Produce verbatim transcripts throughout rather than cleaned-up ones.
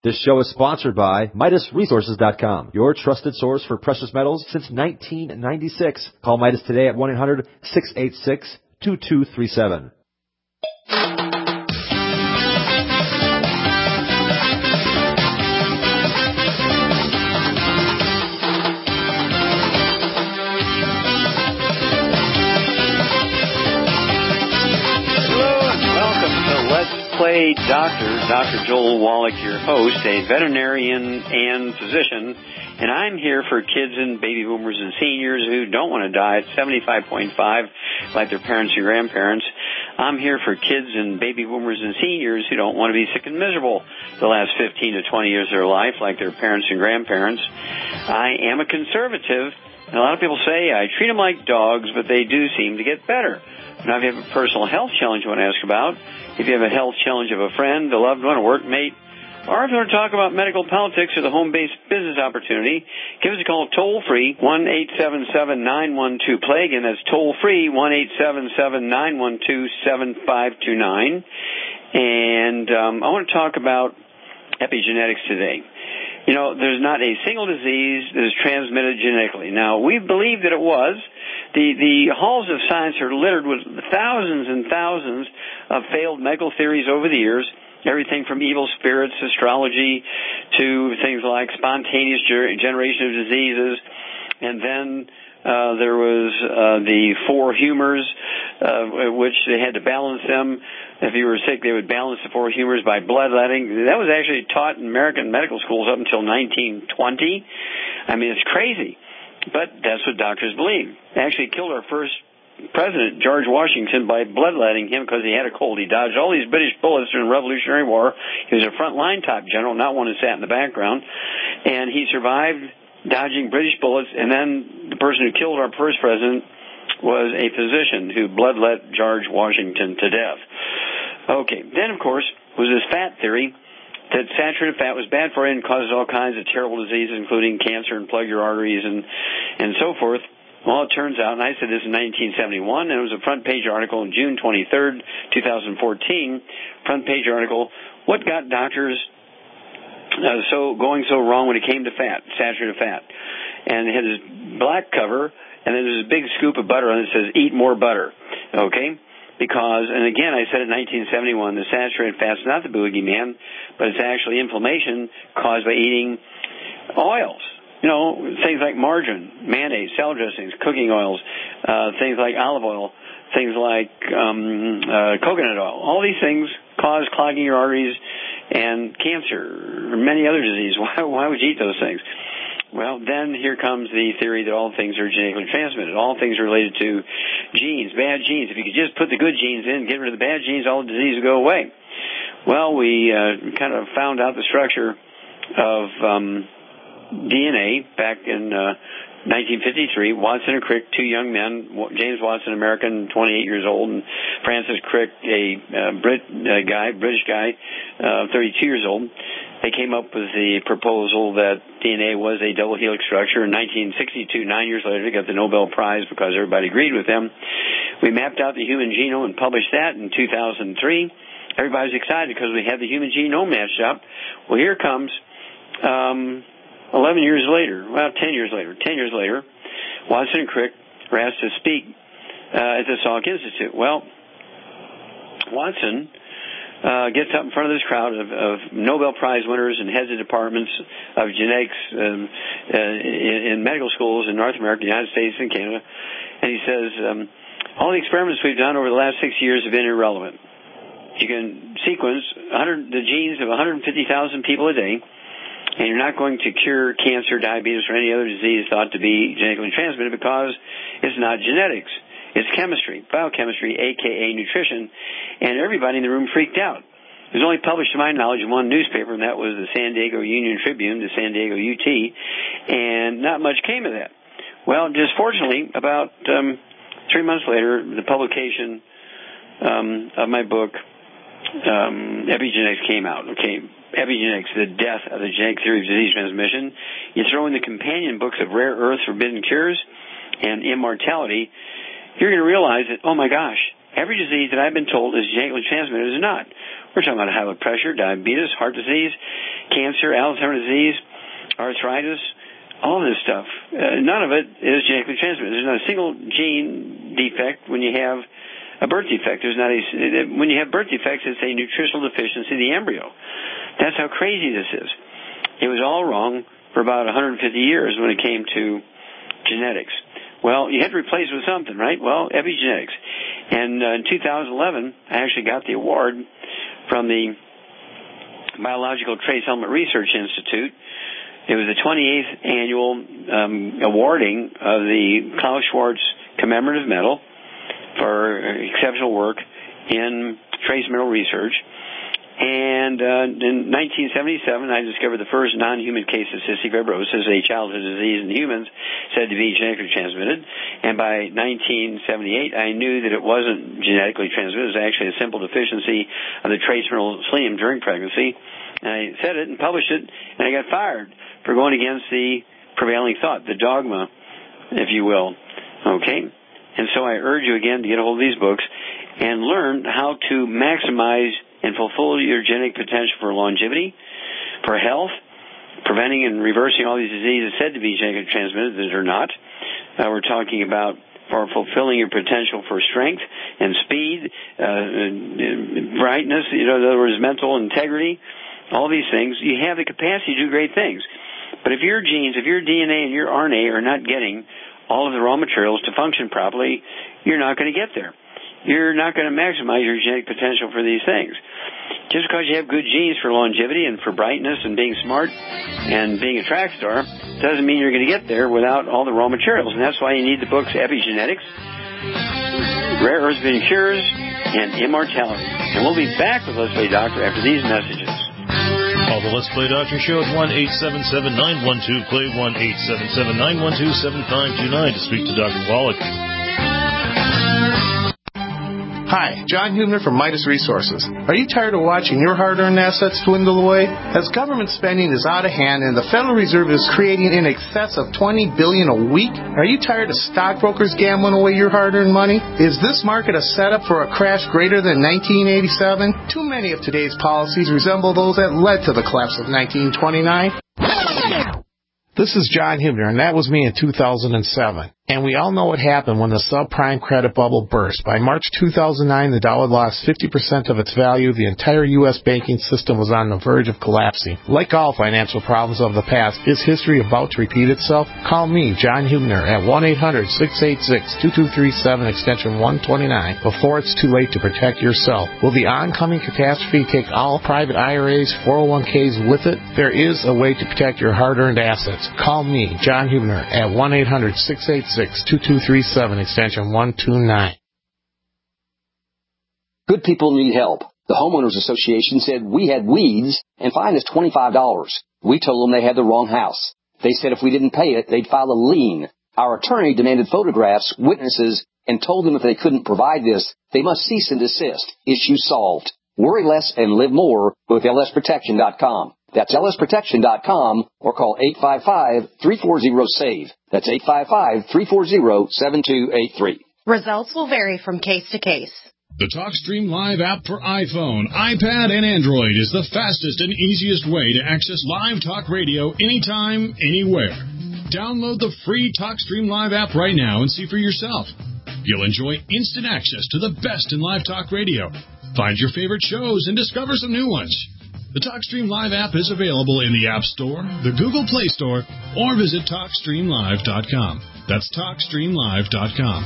This show is sponsored by Midas Resources dot com, your trusted source for precious metals since nineteen ninety-six. Call Midas today at one eight hundred, six eight six, two two three seven. Play Doctor, Doctor Joel Wallach, your host, a veterinarian and physician, and I'm here for kids and baby boomers and seniors who don't want to die at seventy-five point five like their parents and grandparents. I'm here for kids and baby boomers and seniors who don't want to be sick and miserable the last fifteen to twenty years of their life like their parents and grandparents. I am a conservative, and a lot of people say I treat them like dogs, but they do seem to get better. Now, if you have a personal health challenge you want to ask about, if you have a health challenge of a friend, a loved one, a workmate, or if you want to talk about medical politics or the home-based business opportunity, give us a call toll-free, one eight seven seven, nine one two, P L A G U E, and that's toll-free, one eight seven seven, nine one two, seven five two nine. And um, I want to talk about epigenetics today. You know, there's not a single disease that is transmitted genetically. Now, we believe that it was. The, the halls of science are littered with thousands and thousands of failed medical theories over the years, everything from evil spirits, astrology, to things like spontaneous generation of diseases. And then uh, there was uh, the four humors, uh, which they had to balance them. If you were sick, they would balance the four humors by bloodletting. That was actually taught in American medical schools up until nineteen twenty. I mean, it's crazy. But that's what doctors believe. They actually killed our first president, George Washington, by bloodletting him because he had a cold. He dodged all these British bullets during the Revolutionary War. He was a front-line type general, not one who sat in the background. And he survived dodging British bullets, and then the person who killed our first president was a physician who bloodlet George Washington to death. Okay, then, of course, was this fat theory that saturated fat was bad for you and causes all kinds of terrible diseases, including cancer and plug your arteries and, and so forth. Well, it turns out, and I said this in nineteen seventy-one, and it was a front-page article on June twenty-third, twenty fourteen, front-page article, what got doctors uh, so going so wrong when it came to fat, saturated fat. And it had this black cover, and then there's a big scoop of butter on it that says, eat more butter, okay? Because, and again, I said in nineteen seventy-one, the saturated fat is not the boogeyman, but it's actually inflammation caused by eating oils. You know, things like margarine, mayonnaise, salad dressings, cooking oils, uh, things like olive oil, things like um, uh, coconut oil. All these things cause clogging your arteries and cancer or many other diseases. Why, why would you eat those things? Well, then here comes the theory that all things are genetically transmitted. All things are related to genes, bad genes. If you could just put the good genes in, get rid of the bad genes, all the disease would go away. Well, we uh, kind of found out the structure of um, D N A back in uh, nineteen fifty-three. Watson and Crick, two young men, James Watson, American, twenty-eight years old, and Francis Crick, a uh, Brit uh, guy, British guy, uh, thirty-two years old. They came up with the proposal that D N A was a double helix structure. In nineteen sixty-two, nine years later, they got the Nobel Prize because everybody agreed with them. We mapped out the human genome and published that in two thousand three. Everybody was excited because we had the human genome matched up. Well, here comes um, eleven years later, well, ten years later, ten years later, Watson and Crick were asked to speak uh, at the Salk Institute. Well, Watson Uh, gets up in front of this crowd of, of Nobel Prize winners and heads of departments of genetics um, uh, in, in medical schools in North America, the United States, and Canada, and he says, um, all the experiments we've done over the last six years have been irrelevant. You can sequence one hundred, the genes of one hundred fifty thousand people a day, and you're not going to cure cancer, diabetes, or any other disease thought to be genetically transmitted because it's not genetics. It's chemistry, biochemistry, a k a nutrition, and everybody in the room freaked out. It was only published, to my knowledge, in one newspaper, and that was the San Diego Union Tribune, the San Diego U T, and not much came of that. Well, just fortunately, about um, three months later, the publication um, of my book, um, Epigenetics, came out. Okay, Epigenetics, the death of the genetic theory of disease transmission. You throw in the companion books of Rare Earths, Forbidden Cures, and Immortality, you're going to realize that, oh my gosh, every disease that I've been told is genetically transmitted is not. We're talking about high blood pressure, diabetes, heart disease, cancer, Alzheimer's disease, arthritis, all of this stuff. Uh, none of it is genetically transmitted. There's not a single gene defect when you have a birth defect. There's not a, when you have birth defects, it's a nutritional deficiency of the embryo. That's how crazy this is. It was all wrong for about one hundred fifty years when it came to genetics. Well, you had to replace it with something, right? Well, epigenetics. And uh, in two thousand eleven, I actually got the award from the Biological Trace Element Research Institute. It was the twenty-eighth annual um, awarding of the Klaus Schwarz Commemorative Medal for exceptional work in trace mineral research. And uh, in nineteen seventy-seven, I discovered the first non-human case of cystic fibrosis, a childhood disease in humans said to be genetically transmitted. And by nineteen seventy-eight, I knew that it wasn't genetically transmitted. It was actually a simple deficiency of the trace mineral selenium during pregnancy. And I said it and published it, and I got fired for going against the prevailing thought, the dogma, if you will. Okay? And so I urge you again to get a hold of these books and learn how to maximize and fulfill your genetic potential for longevity, for health, preventing and reversing all these diseases said to be genetically transmitted that are not. Uh, we're talking about for fulfilling your potential for strength and speed, uh, brightness, you know, in other words, mental integrity, all these things. You have the capacity to do great things. But if your genes, if your D N A and your R N A are not getting all of the raw materials to function properly, you're not going to get there. You're not going to maximize your genetic potential for these things. Just because you have good genes for longevity and for brightness and being smart and being a track star doesn't mean you're going to get there without all the raw materials. And that's why you need the books Epigenetics, Rare Earths Being Cures, and Immortality. And we'll be back with Let's Play Doctor after these messages. Call the Let's Play Doctor Show at one eight seven seven, nine one two, play, one eight seven seven, nine one two, seven five two nine to speak to Doctor Wallach. Hi, John Hubner from Midas Resources. Are you tired of watching your hard-earned assets dwindle away? As government spending is out of hand and the Federal Reserve is creating in excess of twenty billion dollars a week, are you tired of stockbrokers gambling away your hard-earned money? Is this market a setup for a crash greater than nineteen eighty-seven? Too many of today's policies resemble those that led to the collapse of nineteen twenty-nine. This is John Hubner, and that was me in two thousand seven. And we all know what happened when the subprime credit bubble burst. By March two thousand nine, the dollar lost fifty percent of its value. The entire U S banking system was on the verge of collapsing. Like all financial problems of the past, is history about to repeat itself? Call me, John Hubner, at one eight hundred, six eight six, two two three seven, extension one twenty-nine, before it's too late to protect yourself. Will the oncoming catastrophe take all private I R As, four oh one k's with it? There is a way to protect your hard-earned assets. Call me, John Hubner, at one eight hundred, six eight six, two two three seven, extension one twenty-nine. Good people need help. The Homeowners Association said we had weeds and fined us twenty-five dollars. We told them they had the wrong house. They said if we didn't pay it, they'd file a lien. Our attorney demanded photographs, witnesses, and told them if they couldn't provide this, they must cease and desist. Issue solved. Worry less and live more with L S protection dot com. That's L S protection dot com or call eight five five, three four zero, SAVE. That's eight five five, three four zero, seven two eight three. Results will vary from case to case. The TalkStream Live app for iPhone, iPad, and Android is the fastest and easiest way to access live talk radio anytime, anywhere. Download the free TalkStream Live app right now and see for yourself. You'll enjoy instant access to the best in live talk radio. Find your favorite shows and discover some new ones. The TalkStream Live app is available in the App Store, the Google Play Store, or visit talk stream live dot com. That's talk stream live dot com.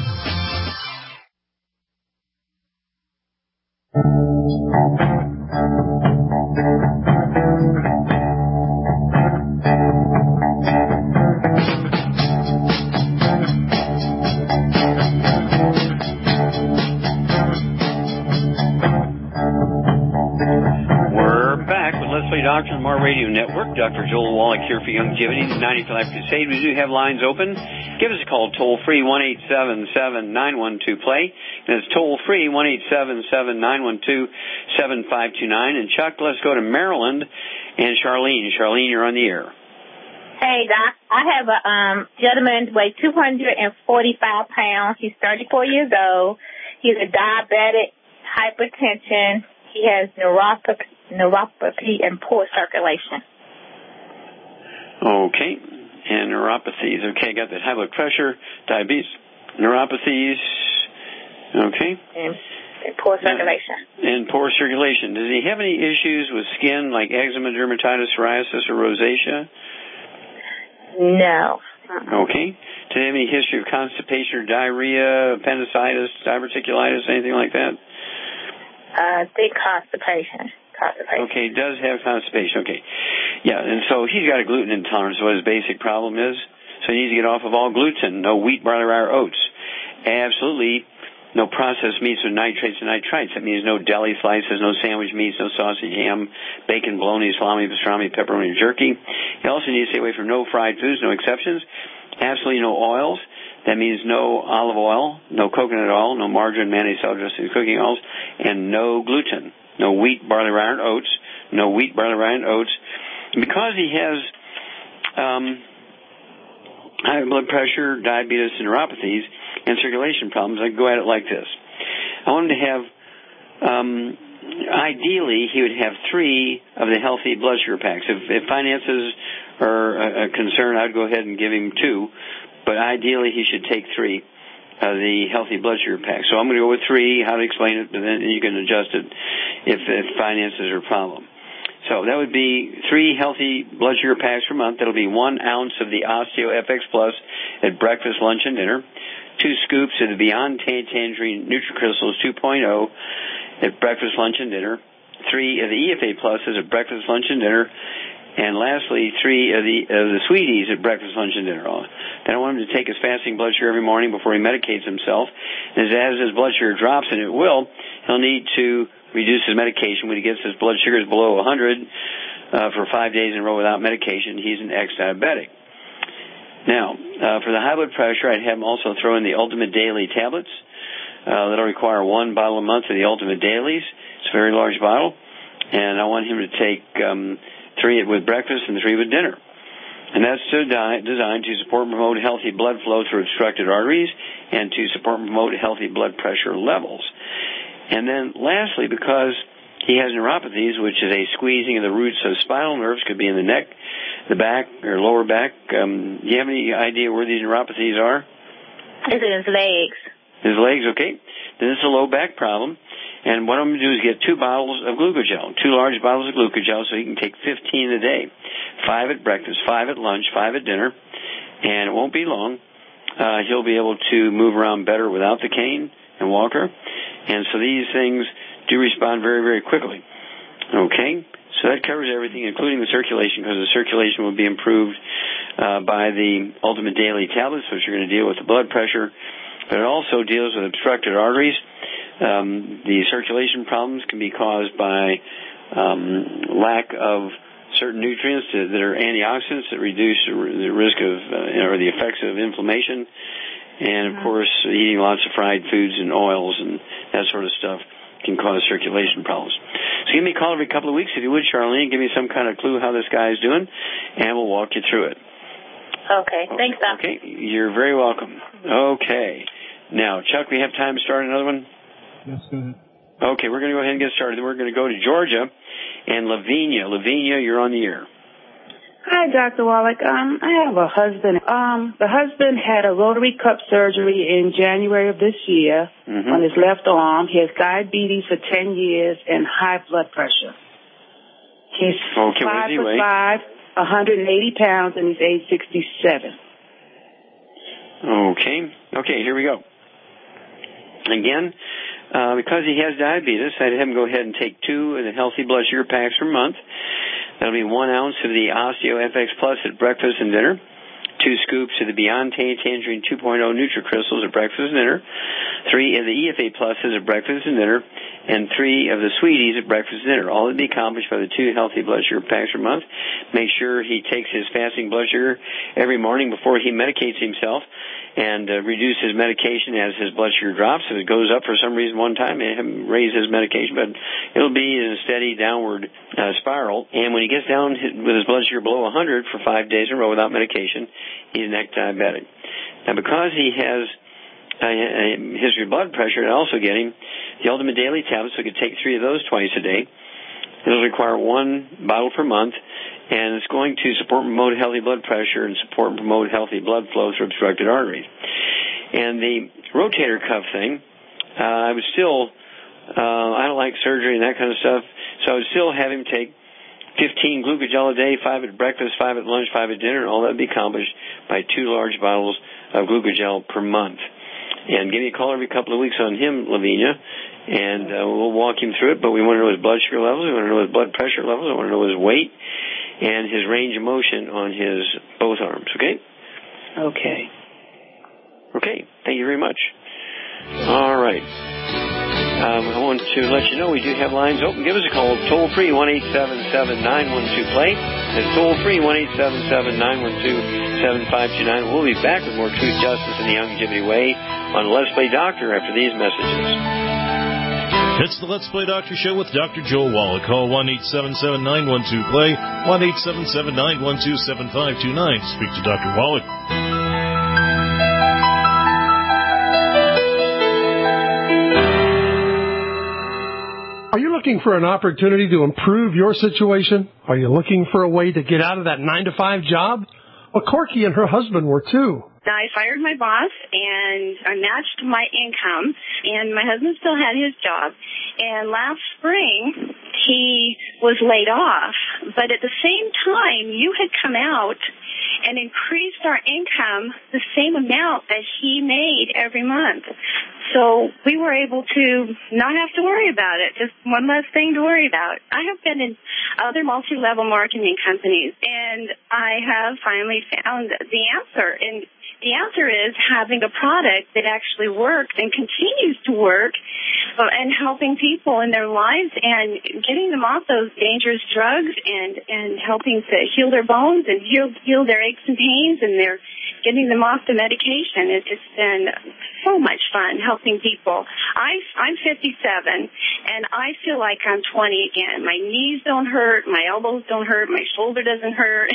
Doctor on Mar Radio Network. Doctor Joel Wallach here for Longevity, the ninety-five Crusade. We do have lines open. Give us a call toll-free, one eight seven seven, nine one two, play. And it's toll-free, one eight seven seven, nine one two, seven five two nine. And Chuck, let's go to Maryland and Charlene. Charlene, you're on the air. Hey, Doc. I have a um, gentleman weighs two hundred forty-five pounds. He's thirty-four years old. He's a diabetic, hypertension. he has neuropathy, neuropathy and poor circulation. Okay. And neuropathies. Okay, got that. High blood pressure, diabetes, neuropathies. Okay. And, and poor circulation. Uh, and poor circulation. Does he have any issues with skin like eczema, dermatitis, psoriasis, or rosacea? No. Uh-uh. Okay. Do they have any history of constipation or diarrhea, appendicitis, diverticulitis, anything like that? Uh, I think constipation. Constipation. Okay, he does have constipation. Okay. Yeah, and so he's got a gluten intolerance, what his basic problem is. So he needs to get off of all gluten, no wheat, barley, rye, or oats. Absolutely no processed meats with nitrates and nitrites. That means no deli slices, no sandwich meats, no sausage, ham, bacon, bologna, salami, pastrami, pepperoni, and jerky. He also needs to stay away from no fried foods, no exceptions. Absolutely no oils. That means no olive oil, no coconut oil, no margarine, mayonnaise, salad dressing, cooking oils, and no gluten. No wheat, barley, rye, and oats. No wheat, barley, rye, and oats. Because he has um, high blood pressure, diabetes, and neuropathies, and circulation problems, I go at it like this. I want him to have, um, ideally, he would have three of the healthy blood sugar packs. If, if finances are a, a concern, I'd go ahead and give him two, but ideally he should take three of the healthy blood sugar packs. So I'm going to go with three, how to explain it, but then you can adjust it if, if finances are a problem. So that would be three healthy blood sugar packs per month. That'll be one ounce of the Osteo F X Plus at breakfast, lunch, and dinner. Two scoops of the Beyond Tangerine NutriCrystals two point oh at breakfast, lunch, and dinner. Three of the E F A Pluses at breakfast, lunch, and dinner. And lastly, three of the of the Sweeties at breakfast, lunch, and dinner. Then I want him to take his fasting blood sugar every morning before he medicates himself. And as his blood sugar drops, and it will, he'll need to reduce his medication. When he gets his blood sugars below one hundred uh, for five days in a row without medication, he's an ex-diabetic. Now, uh, for the high blood pressure, I'd have him also throw in the Ultimate Daily tablets. Uh, that'll require one bottle a month of the Ultimate Dailies. It's a very large bottle. And I want him to take um, three with breakfast and three with dinner. And that's designed to support and promote healthy blood flow through obstructed arteries and to support and promote healthy blood pressure levels. And then lastly, because he has neuropathies, which is a squeezing of the roots of spinal nerves, could be in the neck, the back, or lower back. Um, do you have any idea where these neuropathies are? It's in his legs. His legs, okay. Then it's a low back problem. And what I'm going to do is get two bottles of glucogel, two large bottles of glucogel, so he can take fifteen a day. Five at breakfast, five at lunch, five at dinner. And it won't be long. Uh, he'll be able to move around better without the cane and walker. And so these things do respond very, very quickly. Okay? So that covers everything, including the circulation, because the circulation will be improved uh, by the Ultimate Daily tablets, which are going to deal with the blood pressure. But it also deals with obstructed arteries. Um, the circulation problems can be caused by um, lack of certain nutrients that, that are antioxidants that reduce the risk of uh, or the effects of inflammation. And, of course, eating lots of fried foods and oils and that sort of stuff can cause circulation problems. So give me a call every couple of weeks, if you would, Charlene. Give me some kind of clue how this guy is doing, and we'll walk you through it. Okay. Thanks, Doc. Okay. You're very welcome. Okay. Now, Chuck, we have time to start another one? Yes, go ahead. Okay, we're going to go ahead and get started. We're going to go to Georgia and Lavinia. Lavinia, you're on the air. Hi, Doctor Wallach. Um, I have a husband. Um, the husband had a rotary cup surgery in January of this year mm-hmm. on his left arm. He has diabetes for ten years and high blood pressure. He's okay, five he foot weigh? five, one hundred eighty pounds, and he's age sixty-seven. Okay. Okay, here we go. Again, uh, because he has diabetes, I'd have him go ahead and take two of the healthy blood sugar packs per month. That'll be one ounce of the Osteo F X Plus at breakfast and dinner, two scoops of the Beyond Tangerine two point oh NutriCrystals at breakfast and dinner, three of the E F A Pluses at breakfast and dinner, and three of the Sweeties at breakfast and dinner. All to be accomplished by the two healthy blood sugar packs per month. Make sure he takes his fasting blood sugar every morning before he medicates himself, and uh, reduce his medication as his blood sugar drops. If it goes up for some reason one time, have him raise his medication, but it'll be in a steady downward uh, spiral. And when he gets down with his blood sugar below one hundred for five days in a row without medication, he's an ex-diabetic. Now, because he has uh, history of blood pressure, and also getting the Ultimate Daily tablets, so we could take three of those twice a day. It'll require one bottle per month, and it's going to support and promote healthy blood pressure and support and promote healthy blood flow through obstructed arteries. And the rotator cuff thing, uh, I was still, uh, I don't like surgery and that kind of stuff, so I would still have him take fifteen glucogel a day, five at breakfast, five at lunch, five at dinner, and all that would be accomplished by two large bottles of glucogel per month. And give me a call every couple of weeks on him, Lavinia, and uh, we'll walk him through it. But we want to know his blood sugar levels, we want to know his blood pressure levels, we want to know his weight, and his range of motion on his both arms, okay? Okay. Okay, thank you very much. All right. Um, I want to let you know we do have lines open. Give us a call, toll-free, one eight seven seven, nine one two, play. That's toll-free, one eight seven seven, nine one two, seven five two nine. We'll be back with more Truth, Justice, and the Longevity Way on Let's Play Doctor after these messages. It's the Let's Play Doctor Show with Doctor Joel Wallach. Call one eight seven seven, nine one two, play, one eight seven seven, nine one two, seven five two nine. Speak to Doctor Wallach. Are you looking for an opportunity to improve your situation? Are you looking for a way to get out of that nine to five job? Well, Corky and her husband were too. I fired my boss, and I matched my income, and my husband still had his job. And last spring, he was laid off. But at the same time, you had come out and increased our income the same amount that he made every month. So we were able to not have to worry about it, just one less thing to worry about. I have been in other multi-level marketing companies, and I have finally found the answer. And the answer is having a product that actually works and continues to work uh, and helping people in their lives and getting them off those dangerous drugs and, and helping to heal their bones and heal, heal their aches and pains, and they're getting them off the medication. It, it's been so much fun helping people. I, I'm fifty-seven, and I feel like I'm twenty again. My knees don't hurt. My elbows don't hurt. My shoulder doesn't hurt.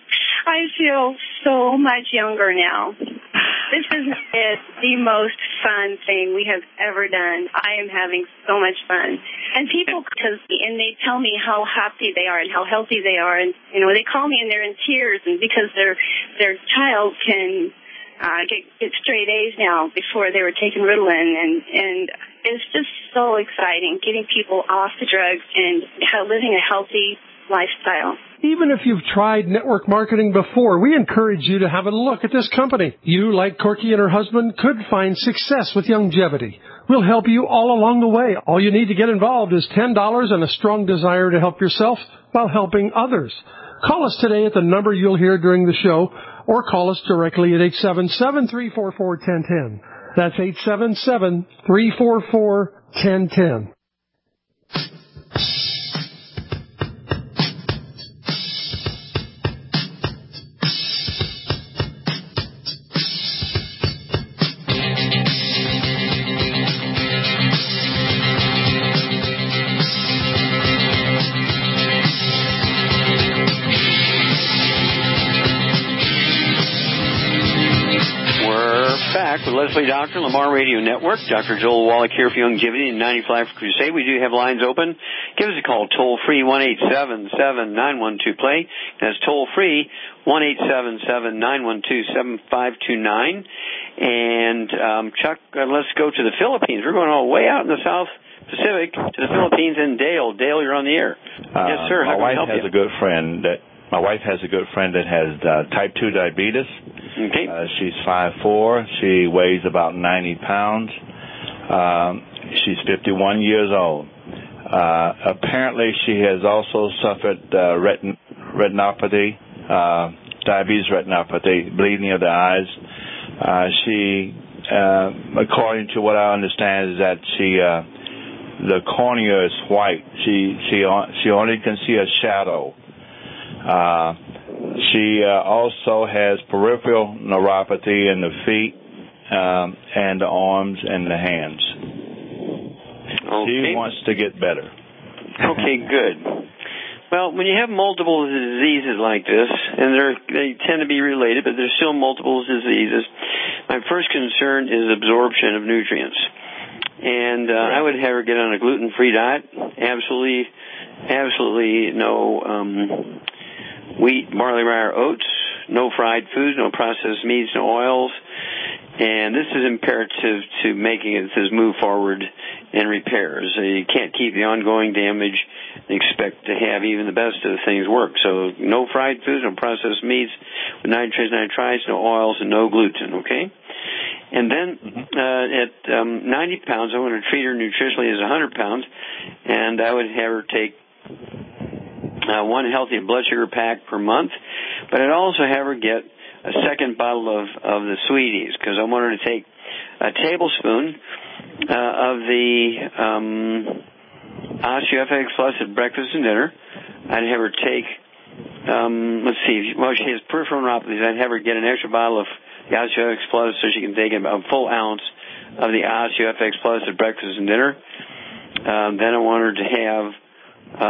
I feel so much younger now. This is, is the most fun thing we have ever done. I am having so much fun. And people, cause, and they tell me how happy they are and how healthy they are. And, you know, they call me and they're in tears, and because their their child can uh, get, get straight A's now before they were taking Ritalin. And, and it's just so exciting getting people off the drugs and how, living a healthy lifestyle. Even if you've tried network marketing before, we encourage you to have a look at this company. You, like Corky and her husband, could find success with longevity. We'll help you all along the way. All you need to get involved is ten dollars and a strong desire to help yourself while helping others. Call us today at the number you'll hear during the show, or call us directly at eight seven seven, three four four, one zero one zero. That's eight seven seven, three four four, one zero one zero. Let's Play Doctor, Lamar Radio Network. Doctor Joel Wallach here for Longevity and ninety-five Crusade. We do have lines open. Give us a call, toll-free, one eight seven seven, nine one two, play. That's toll-free, one eight seven seven, nine one two, seven five two nine. And, um, Chuck, uh, let's go to the Philippines. We're going all the way out in the South Pacific to the Philippines. And Dale, Dale, you're on the air. Uh, yes, sir. How my can wife I help has you? a good friend that My wife has a good friend that has uh, type two diabetes. Okay. Uh, she's five foot four. She weighs about ninety pounds. Um, she's fifty-one years old. Uh, apparently, she has also suffered uh, retin- retinopathy, uh, diabetes retinopathy, bleeding of the eyes. Uh, she, uh, according to what I understand, is that she, uh, the cornea is white. She she she only can see a shadow. Uh, she uh, also has peripheral neuropathy in the feet um, and the arms and the hands. Okay. She wants to get better. Okay, good. Well, when you have multiple diseases like this, and they're, they tend to be related, but there's still multiple diseases, my first concern is absorption of nutrients. And uh, right. I would have her get on a gluten-free diet. Absolutely, absolutely no um, wheat, barley, rye, or oats. No fried foods, no processed meats, no oils. And this is imperative to making it says move forward in repairs. Uh, you can't keep the ongoing damage and expect to have even the best of the things work. So no fried foods, no processed meats with nitrates, nitrites, no oils, and no gluten, okay? And then uh, at um, ninety pounds, I want to treat her nutritionally as one hundred pounds, and I would have her take uh, one healthy blood sugar pack per month. But I'd also have her get a second bottle of, of the Sweeties, because I want her to take a tablespoon uh, of the um, OsteoFX Plus at breakfast and dinner. I'd have her take, um, let's see, well, she has peripheral neuropathies. I'd have her get an extra bottle of the OsteoFX Plus so she can take a full ounce of the OsteoFX Plus at breakfast and dinner. Um, then I want her to have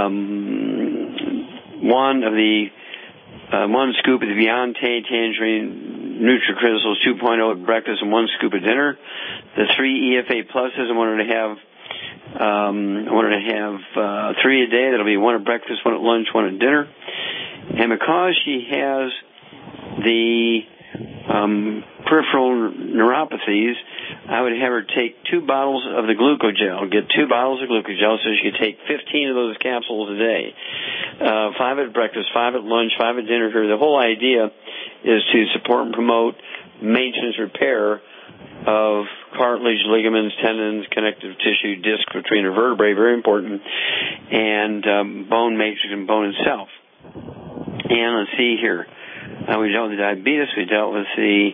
um, one of the Uh, one scoop of the Beyond Tangerine NutriCrystals two point oh at breakfast and one scoop at dinner. The three E F A pluses, I want her to have, um, I want her to have uh, three a day. That'll be one at breakfast, one at lunch, one at dinner. And because she has the um, peripheral neuropathies, I would have her take two bottles of the glucogel, get two bottles of glucogel so she could take fifteen of those capsules a day. Uh, five at breakfast, five at lunch, five at dinner. The whole idea is to support and promote maintenance repair of cartilage, ligaments, tendons, connective tissue, disc between her vertebrae, very important, and um, bone matrix and bone itself. And let's see here. Uh, we dealt with the diabetes. We dealt with the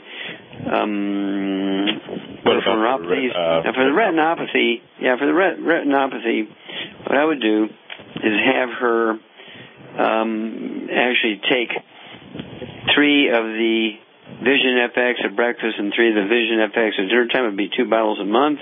um, peripheral neuropathies. Uh, now, for the retinopathy, yeah, for the ret- retinopathy, what I would do is have her um, actually take three of the Vision F X at breakfast and three of the Vision F X at dinner time. It would be two bottles a month.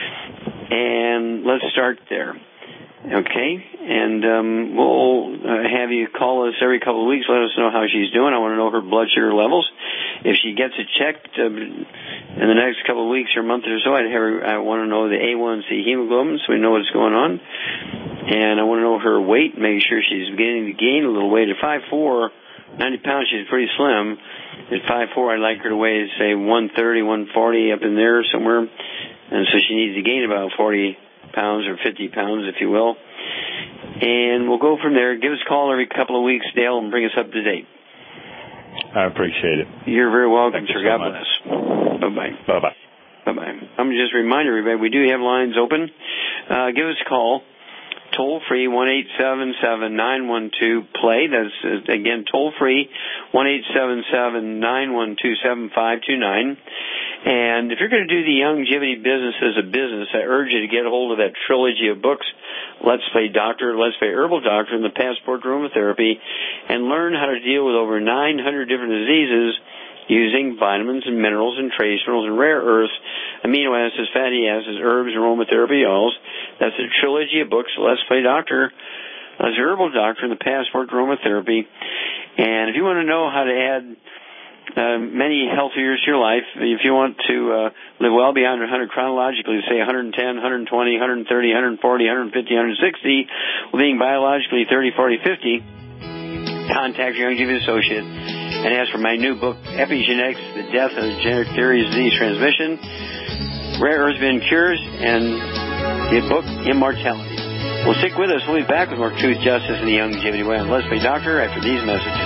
And let's start there. Okay, and um, we'll uh, have you call us every couple of weeks, let us know how she's doing. I want to know her blood sugar levels. If she gets it checked uh, in the next couple of weeks or month or so, I'd have her, I want to know the A one C hemoglobin so we know what's going on. And I want to know her weight, make sure she's beginning to gain a little weight. At five foot four, ninety pounds, she's pretty slim. At five foot four, I'd like her to weigh, say, one thirty, one forty, up in there somewhere. And so she needs to gain about forty pounds or fifty pounds, if you will. And we'll go from there. Give us a call every couple of weeks, Dale, and bring us up to date. I appreciate it. You're very welcome, Thank sir. you so God much. bless. Bye-bye. Bye-bye. Bye-bye. I'm going to just remind everybody, we do have lines open. Uh, give us a call. Toll free, one eight seven seven, nine one two, play. That's, uh, again, toll free, one eight seven seven, nine one two, seven five two nine. And if you're going to do the longevity business as a business, I urge you to get a hold of that trilogy of books, Let's Play Doctor, Let's Play Herbal Doctor, and the Passport to Aromatherapy, and learn how to deal with over nine hundred different diseases using vitamins and minerals and trace minerals and rare earths, amino acids, fatty acids, herbs, and aromatherapy oils. That's a trilogy of books, Let's Play Doctor, Let's Play Herbal Doctor, and the Passport to Aromatherapy. And if you want to know how to add uh, many healthy years to your life, if you want to uh, live well beyond one hundred chronologically, say one ten, one twenty, one thirty, one forty, one fifty, one sixty, well, being biologically thirty, forty, fifty, contact your Youngevity associate and ask for my new book, Epigenetics, The Death of the Genetic Theory of Disease Transmission, Rare Earths and Cures, and the book, Immortality. Well, stick with us. We'll be back with more Truth, Justice, and the Youngevity Way on Let's Play Doctor after these messages.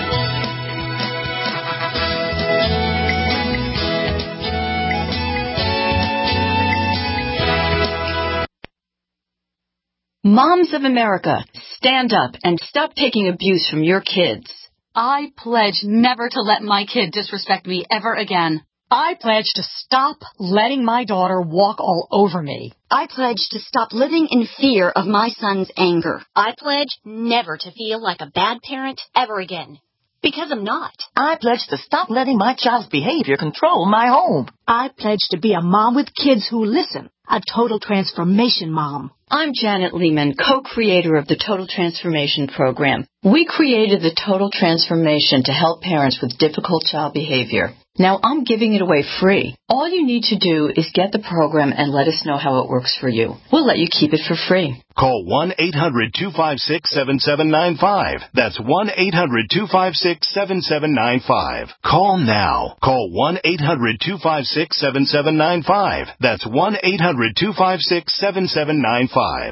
Moms of America, stand up and stop taking abuse from your kids. I pledge never to let my kid disrespect me ever again. I pledge to stop letting my daughter walk all over me. I pledge to stop living in fear of my son's anger. I pledge never to feel like a bad parent ever again. Because I'm not. I pledge to stop letting my child's behavior control my home. I pledge to be a mom with kids who listen, a total transformation mom. I'm Janet Lehman, co-creator of the Total Transformation Program. We created the Total Transformation to help parents with difficult child behavior. Now I'm giving it away free. All you need to do is get the program and let us know how it works for you. We'll let you keep it for free. Call one eight hundred two five six seven seven nine five. That's one eight hundred two five six seven seven nine five. Call now. Call one eight hundred two five six seven seven nine five. That's one eight hundred two five six seven seven nine five.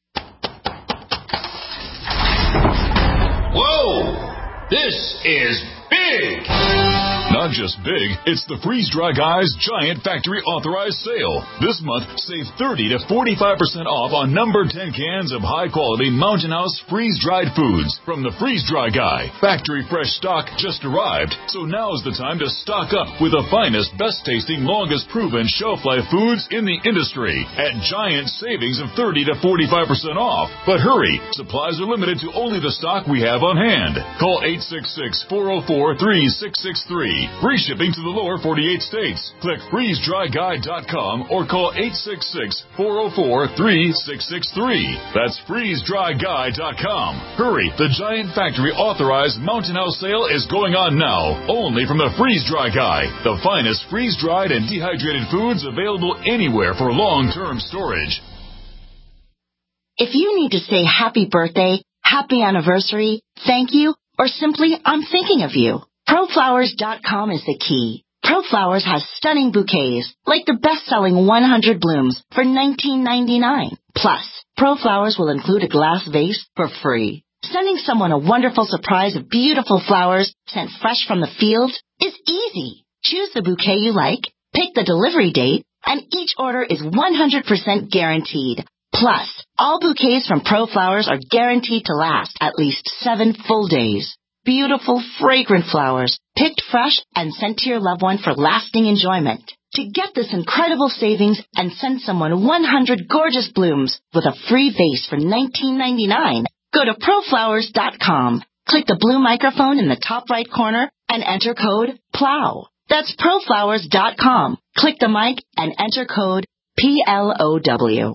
Whoa! This is big! Not just big, it's the Freeze Dry Guy's Giant Factory Authorized Sale. This month, save thirty to forty-five percent off on number ten cans of high-quality Mountain House freeze-dried foods from the Freeze Dry Guy. Factory fresh stock just arrived, so now's the time to stock up with the finest, best-tasting, longest-proven shelf-life foods in the industry at giant savings of thirty to forty-five percent off. But hurry, supplies are limited to only the stock we have on hand. Call eight six six, four oh four, three six six three. Free shipping to the lower forty-eight states. Click freeze dry guy dot com or call eight six six, four oh four, three six six three. That's freeze dry guy dot com. Hurry, the Giant Factory Authorized Mountain House sale is going on now, only from the Freeze Dry Guy, the finest freeze-dried and dehydrated foods available anywhere for long-term storage. If you need to say happy birthday, happy anniversary, thank you, or simply I'm thinking of you, pro flowers dot com is the key. ProFlowers has stunning bouquets, like the best-selling one hundred blooms for nineteen ninety-nine. Plus, ProFlowers will include a glass vase for free. Sending someone a wonderful surprise of beautiful flowers sent fresh from the fields is easy. Choose the bouquet you like, pick the delivery date, and each order is one hundred percent guaranteed. Plus, all bouquets from ProFlowers are guaranteed to last at least seven full days. Beautiful, fragrant flowers, picked fresh and sent to your loved one for lasting enjoyment. To get this incredible savings and send someone one hundred gorgeous blooms with a free vase for nineteen ninety-nine, go to pro flowers dot com. Click the blue microphone in the top right corner and enter code PLOW. That's pro flowers dot com. Click the mic and enter code P L O W.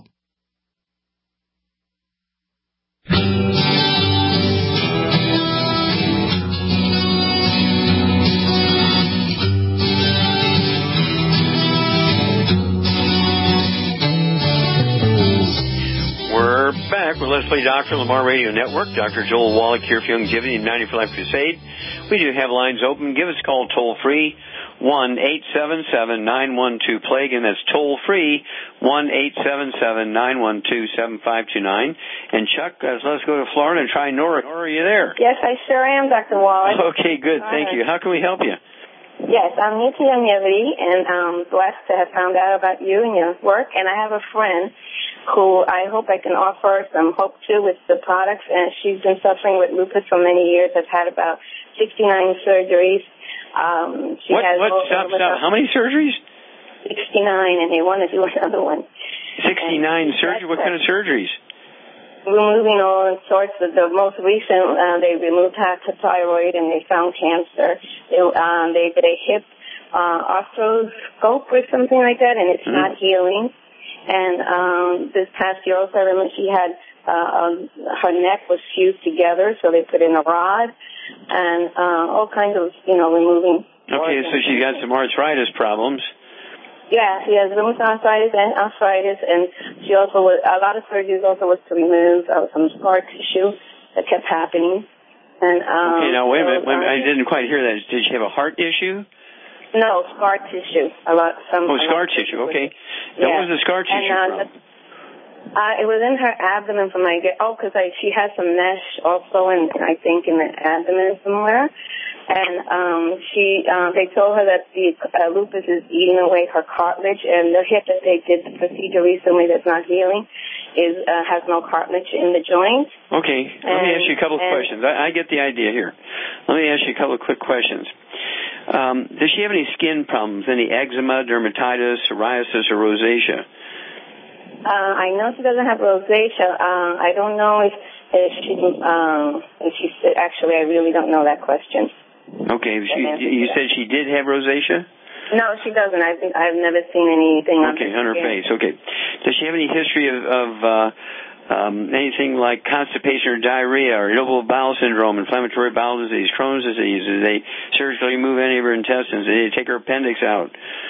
We're back with Let's Play Doctor Lamar Radio Network. Doctor Joel Wallach here for Longevity and ninety for Life Crusade. We do have lines open. Give us a call toll free, one eight seven seven, nine one two, plague, and that's toll free, one eight seven seven, nine one two, seven five two nine. And Chuck, uh, let's go to Florida and try Nora. Nora, are you there? Yes, I sure am, Doctor Wallach. Okay, good. All Thank right. you. How can we help you? Yes, I'm new to Longevity, and I'm blessed to have found out about you and your work. And I have a friend who I hope I can offer some hope to with the products. And she's been suffering with lupus for many years. I've had about sixty-nine surgeries. Um, she what? has What? Stop, stop. How many surgeries? sixty-nine, and they want to do another one. sixty-nine surgeries? What kind of surgeries? Removing all sorts of the most recent, uh, they removed half the thyroid and they found cancer. They, um, they did a hip uh, arthroscope or something like that, and it's mm-hmm. not healing. And um, this past year also, I remember she had uh, um, her neck was fused together, so they put in a rod and uh, all kinds of, you know, removing. Okay, organs. So she got some arthritis problems. Yeah, she has rheumatoid arthritis and arthritis, and she also was, a lot of surgeries also was to remove uh, some scar tissue that kept happening. And um, okay, now wait a minute, so, wait a minute. I didn't quite hear that. Did she have a heart issue? No, scar tissue. A lot. Some. Oh, scar tissue. Okay. Now, yeah. what was the scar tissue and, uh, from? Uh, it was in her abdomen from my oh, because she has some mesh also, in I think in the abdomen somewhere. And um, she, uh, they told her that the uh, lupus is eating away her cartilage, and the hip that they did the procedure recently that's not healing is uh, has no cartilage in the joint. Okay, and, let me ask you a couple of and, questions. I, I get the idea here. Let me ask you a couple of quick questions. Um, does she have any skin problems, any eczema, dermatitis, psoriasis, or rosacea? Uh, I know she doesn't have rosacea. Uh, I don't know if, if she, um, if she, actually, I really don't know that question. Okay, she, you said she did have rosacea? No, she doesn't. I've I've never seen anything. Okay, on her face. Okay. Does she have any history of, of uh, um, anything like constipation or diarrhea or irritable bowel syndrome, inflammatory bowel disease, Crohn's disease? Did they surgically remove any of her intestines? Did they take her appendix out?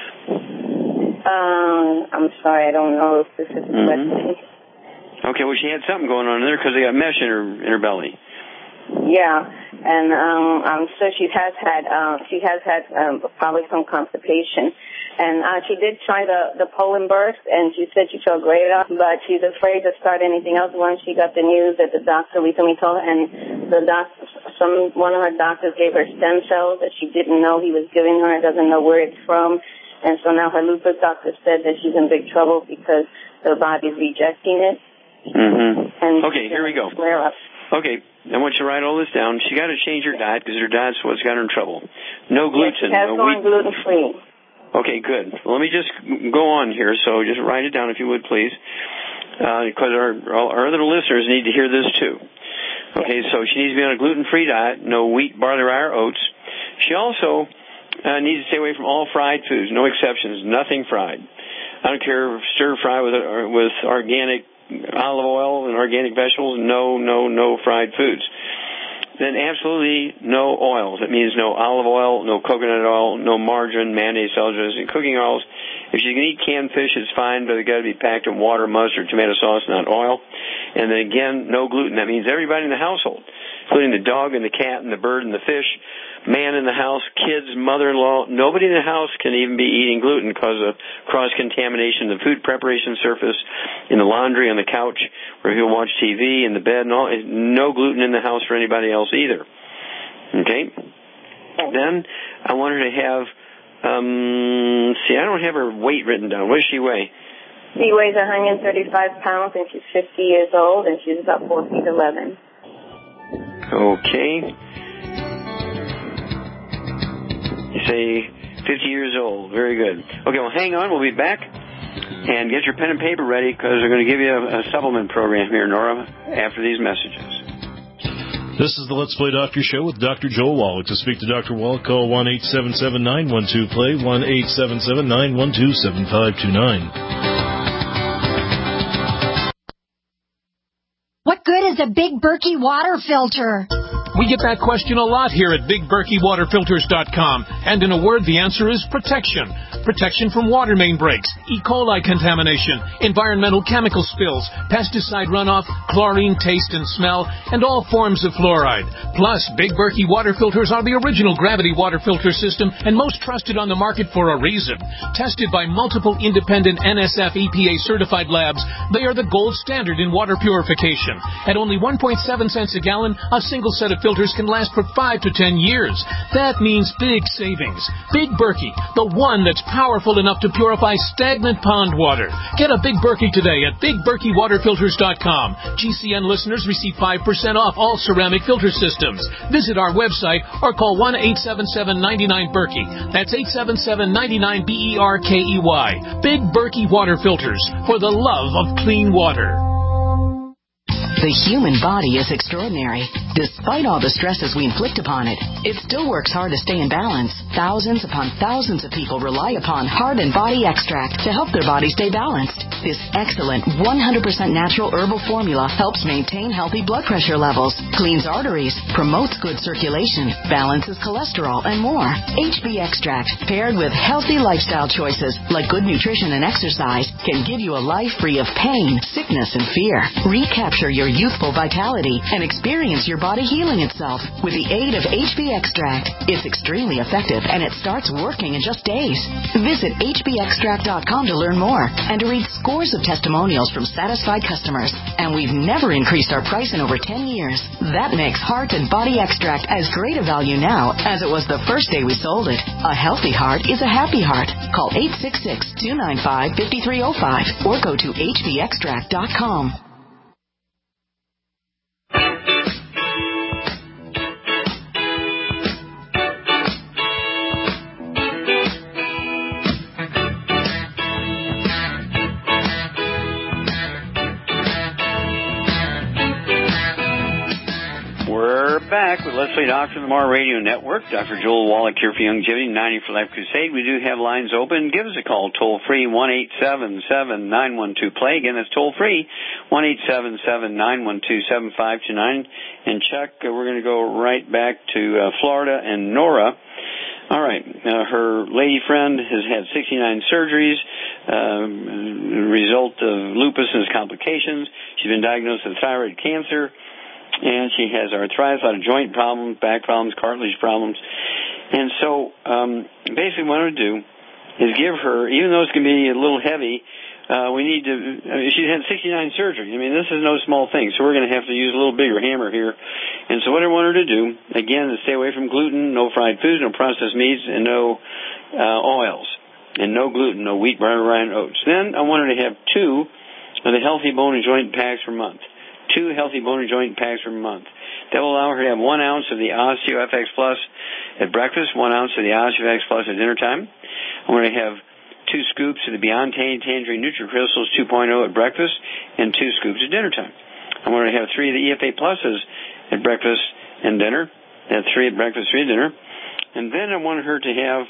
Um, I'm sorry, I don't know specific Mm-hmm. question. Okay, well, she had something going on in there because they got mesh in her in her belly. Yeah, and um, I'm sure she has had um, she has had um, probably some constipation, and uh, she did try the the pollen birth, and she said she felt great enough, but she's afraid to start anything else once she got the news that the doctor recently told her, and the doctor, some one of her doctors gave her stem cells that she didn't know he was giving her, doesn't know where it's from, and so now her lupus doctor said that she's in big trouble because her body's rejecting it. Mm-hmm. And okay, here we go. Flare up. Okay, I want you to write all this down. She got to change her diet because her diet's what's got her in trouble. No gluten. Yes, she has no gone wheat. gluten free. Okay, good. Well, let me just go on here. So just write it down if you would, please, because uh, our our other listeners need to hear this too. Okay, so she needs to be on a gluten-free diet. No wheat, barley, rye, or oats. She also uh, needs to stay away from all fried foods. No exceptions. Nothing fried. I don't care if stir fry with uh, with organic olive oil and organic vegetables, no, no, no fried foods. Then absolutely no oils. That means no olive oil, no coconut oil, no margarine, mayonnaise, cellulose, and cooking oils. If you can eat canned fish, it's fine, but it's got to be packed in water, mustard, tomato sauce, not oil. And then again, no gluten. That means everybody in the household, including the dog and the cat and the bird and the fish, man in the house, kids, mother-in-law, nobody in the house can even be eating gluten because of cross-contamination in the food preparation surface, in the laundry, on the couch, where people watch T V, in the bed, and all. No gluten in the house for anybody else either. Okay? Then I want her to have, um, see, I don't have her weight written down. What does she weigh? She weighs one hundred thirty-five pounds, and she's fifty years old, and she's about four feet eleven. Okay. You say fifty years old. Very good. Okay, well, hang on. We'll be back. And get your pen and paper ready because they're going to give you a, a supplement program here, Nora, after these messages. This is the Let's Play Doctor Show with Doctor Joel Wallach. To speak to Doctor Wallach, call one eight seven seven, nine one two, play, one eight seven seven, nine one two, seven five two nine. What good is a Big Berkey water filter? We get that question a lot here at Big Berkey Water Filters dot com. And in a word, the answer is protection. Protection from water main breaks, E. coli contamination, environmental chemical spills, pesticide runoff, chlorine taste and smell, and all forms of fluoride. Plus, Big Berkey water filters are the original gravity water filter system and most trusted on the market for a reason. Tested by multiple independent N S F E P A certified labs, they are the gold standard in water purification. At only one point seven cents a gallon, a single set of filters can last for five to ten years. That means big savings. Big Berkey, the one that's powerful enough to purify stagnant pond water. Get a Big Berkey today at Big Berkey Water Filters dot com. G C N listeners receive five percent off all ceramic filter systems. Visit our website or call one eight seven seven, nine nine, Berkey. That's eight seven seven, nine nine, B E R K E Y. Big Berkey Water Filters, for the love of clean water. The human body is extraordinary. Despite all the stresses we inflict upon it, it still works hard to stay in balance. Thousands upon thousands of people rely upon Heart and Body Extract to help their body stay balanced. This excellent one hundred percent natural herbal formula helps maintain healthy blood pressure levels, cleans arteries, promotes good circulation, balances cholesterol, and more. H B Extract, paired with healthy lifestyle choices like good nutrition and exercise, can give you a life free of pain, sickness, and fear. Recapture your youthful vitality and experience your body healing itself with the aid of H B Extract. It's extremely effective and it starts working in just days. Visit H B extract dot com to learn more and to read scores of testimonials from satisfied customers. And we've never increased our price in over ten years. That makes Heart and Body Extract as great a value now as it was the first day we sold it. A healthy heart is a happy heart. Call eight six six, two nine five, five three zero five or go to H B extract dot com. We're back with Leslie Doctor, from the Mar Radio Network. Doctor Joel Wallach here for Longevity, ninety for Life Crusade. We do have lines open. Give us a call, toll-free, one eight seven seven, nine one two, play. Again, that's toll-free, one eight seven seven, nine one two, seven five two nine. And Chuck, uh, we're going to go right back to uh, Florida and Nora. All right. Uh, her lady friend has had sixty-nine surgeries, uh, result of lupus and its complications. She's been diagnosed with thyroid cancer. And she has arthritis, a lot of joint problems, back problems, cartilage problems. And so um, basically what I'm going to do is give her, even though it's going to be a little heavy, uh, we need to, I mean, she's had sixty-nine surgeries. I mean, this is no small thing, so we're going to have to use a little bigger hammer here. And so what I want her to do, again, is stay away from gluten, no fried foods, no processed meats, and no uh, oils, and no gluten, no wheat, barley, rye, and oats. Then I want her to have two of the Healthy Bone and Joint packs per month. Two Healthy Bone and Joint packs per month. That will allow her to have one ounce of the OsteoFX Plus at breakfast, one ounce of the OsteoFX Plus at dinner time. I'm going to have two scoops of the Beyond Tangerine NutriCrystals two point oh at breakfast and two scoops at dinner time. I'm going to have three of the E F A Pluses at breakfast and dinner. At three at breakfast, three at dinner. And then I want her to have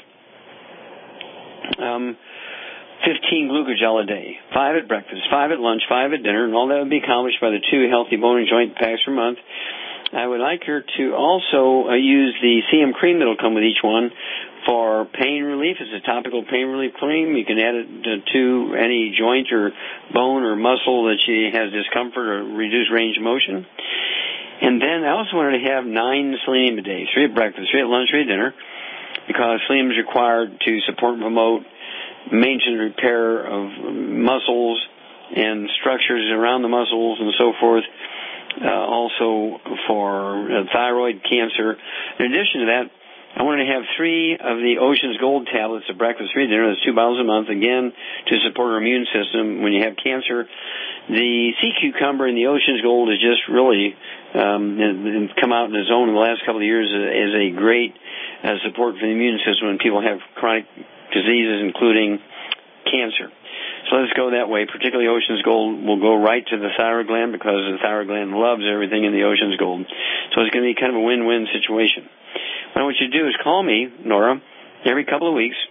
um, fifteen glucogel a day, five at breakfast, five at lunch, five at dinner, and all that would be accomplished by the two Healthy Bone and Joint packs per month. I would like her to also uh, use the C M cream that will come with each one for pain relief. It's a topical pain relief cream. You can add it to, to any joint or bone or muscle that she has discomfort or reduced range of motion. And then I also want her to have nine selenium a day, three at breakfast, three at lunch, three at dinner, because selenium is required to support and promote maintenance and repair of muscles and structures around the muscles and so forth, uh, also for uh, thyroid cancer. In addition to that, I wanted to have three of the Ocean's Gold tablets at breakfast, three at dinner. That's two bottles a month, again, to support our immune system when you have cancer. The sea cucumber and the Ocean's Gold has just really um, come out in its own in the last couple of years as a great uh, support for the immune system when people have chronic diseases, including cancer. So let's go that way. Particularly Ocean's Gold will go right to the thyroid gland because the thyroid gland loves everything in the Ocean's Gold. So it's going to be kind of a win-win situation. What I want you to do is call me, Nora, every couple of weeks.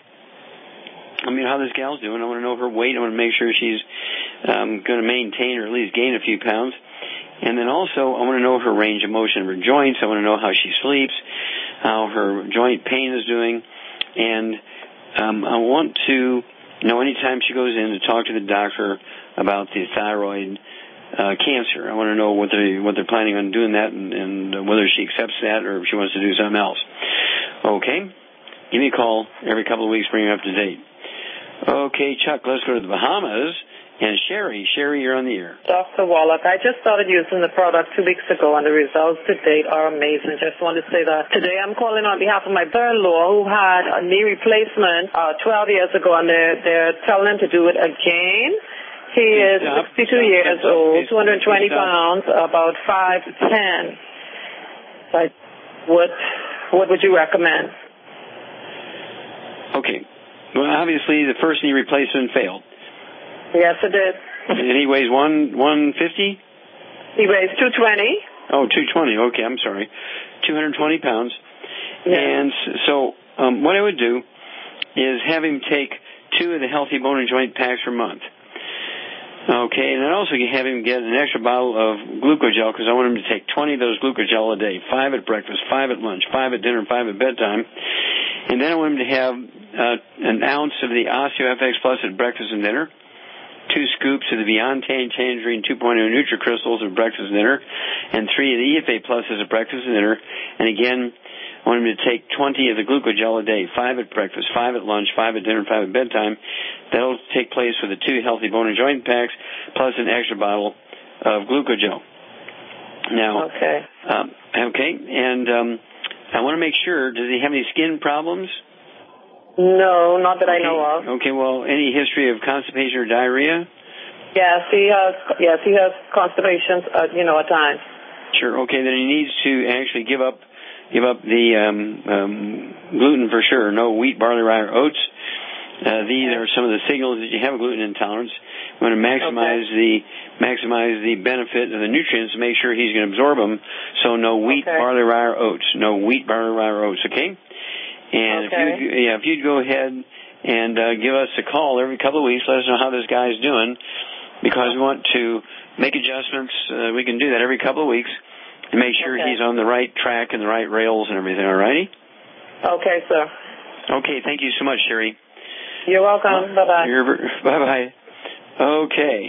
I mean, how this gal's doing. I want to know her weight. I want to make sure she's um, going to maintain or at least gain a few pounds. And then also, I want to know her range of motion of her joints. I want to know how she sleeps, how her joint pain is doing. And um, I want to know anytime she goes in to talk to the doctor about the thyroid uh, cancer. I want to know what they what they're planning on doing that, and, and whether she accepts that or if she wants to do something else. Okay, give me a call every couple of weeks, bring her up to date. Okay, Chuck, let's go to the Bahamas. And Sherry, Sherry, you're on the air. Doctor Wallach, I just started using the product two weeks ago, and the results to date are amazing. Just want to say that today I'm calling on behalf of my brother-in-law who had a knee replacement uh, twelve years ago, and they're, they're telling him to do it again. He is stop, sixty-two stop, years stop, old, two hundred twenty pounds, about five ten. But what, what would you recommend? Okay. Well, obviously, the first knee replacement failed. Yes, it did. And he weighs one one fifty. He weighs two twenty. Oh, two twenty. Okay, I'm sorry, two hundred twenty pounds. Yeah. And so, um, what I would do is have him take two of the Healthy Bone and Joint packs per month. Okay, and then also have him get an extra bottle of glucogel because I want him to take twenty of those glucogel a day, five at breakfast, five at lunch, five at dinner, and five at bedtime. And then I want him to have uh, an ounce of the OsteoFX Plus at breakfast and dinner, two scoops of the Beyond Tangerine two point oh NutriCrystals at breakfast and dinner, and three of the E F A Pluses at breakfast and dinner. And again, I want him to take twenty of the glucogel a day, five at breakfast, five at lunch, five at dinner, five at bedtime. That'll take place with the two Healthy Bone and Joint packs, plus an extra bottle of glucogel. Now, okay, um, okay, and um, I want to make sure, does he have any skin problems? No, not that okay. I know of. Okay, well, any history of constipation or diarrhea? Yes, he has. Yes, he has constipation. Uh, you know, at times. Sure. Okay, then he needs to actually give up, give up the um, um, gluten for sure. No wheat, barley, rye, or oats. Uh, these are some of the signals that you have a gluten intolerance. We want to maximize okay. the maximize the benefit of the nutrients to make sure he's going to absorb them. So no wheat, okay. barley, rye, or oats. No wheat, barley, rye, or oats. Okay. And okay. if you yeah, if you'd go ahead and uh, give us a call every couple of weeks, let us know how this guy's doing, because we want to make adjustments. Uh, we can do that every couple of weeks to make sure okay. he's on the right track and the right rails and everything. All righty. Okay, sir. Okay. Thank you so much, Sherry. You're welcome. Bye bye. Bye bye. Okay.